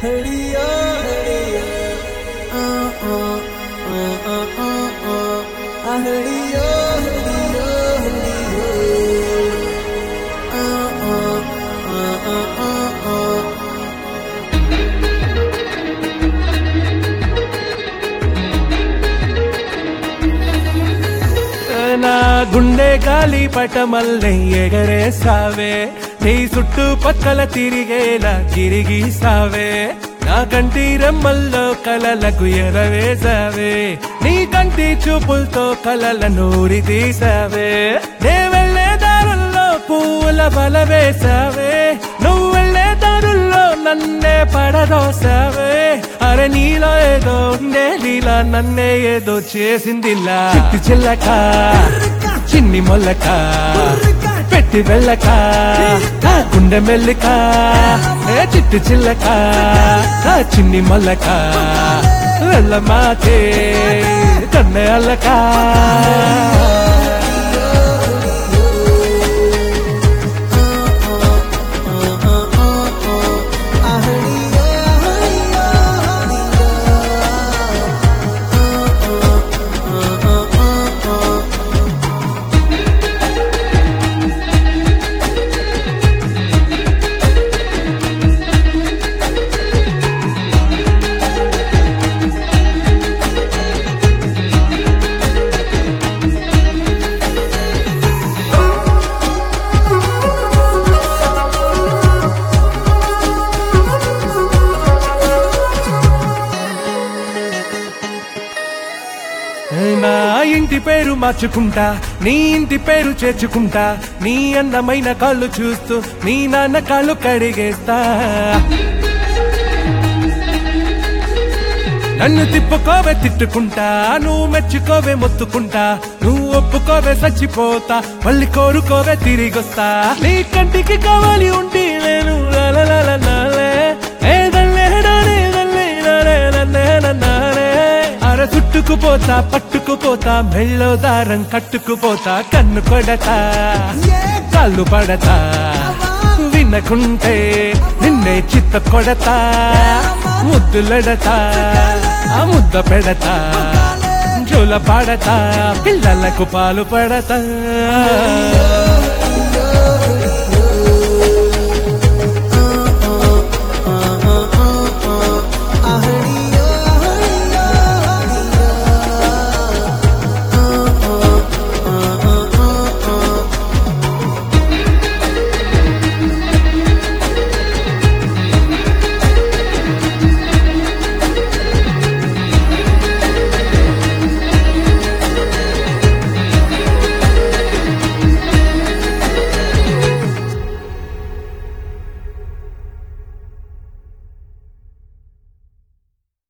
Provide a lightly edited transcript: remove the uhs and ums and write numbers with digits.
హడియా హడియా ఆ ఆ ఆ ఆ ఆ ఆ హడియా హడియా హడియా ఆ ఆ ఆ ఆ ఆ నా గుండె గాలి పటమల్లే ఎగరేసావే నీ చుట్టూ పక్కల తిరిగేలా తిరిగిసావే నా కంటి రెమ్మల్లో కలలకు ఎరవేసావే నీ కంటి చూపులతో కలల నూరి తీసావే నే వెళ్ళే దారుల్లో పూల బల వేసావే నువ్వు వెళ్ళే దారుల్లో నన్నే పడదోసావే అరే నీలో ఏదో ఉండే నీలా నన్నే ఏదో చేసిందిలా చిట్టి చిల్లక చిన్ని మొల్లక పెట్టి వెళ్ళక గుండె మెల్లిక ఏ చిట్టి చిల్లక చిన్ని మొల్లక వెళ్ళమాకే కన్నె అల్లక నా ఇంటి పేరు మార్చుకుంటా నీ ఇంటి పేరు చేర్చుకుంటా నీ అందమైన కాళ్ళు చూస్తూ నీ నాన్న కాళ్ళు కడిగేస్తా నన్ను తిప్పుకోవే తిట్టుకుంటా నువ్వు మెచ్చుకోవే మొత్తుకుంటా నువ్వు ఒప్పుకోవే చచ్చిపోతా మళ్ళీ కోరుకోవే తిరిగొస్తా నీ కంటికి కావాలి ఉంటే నేను అర చుట్టుకుపోతా పట్టుకుపోతా మెళ్ళో దారం కట్టుకుపోతా కన్ను కొడతా కాళ్ళు పడతా వినకుంటే నిన్నే చిత్త కొడతా ముద్దులడతా ఆ ముద్ద పెడతా జోల పాడతా పిల్లలకు పాలు పడతా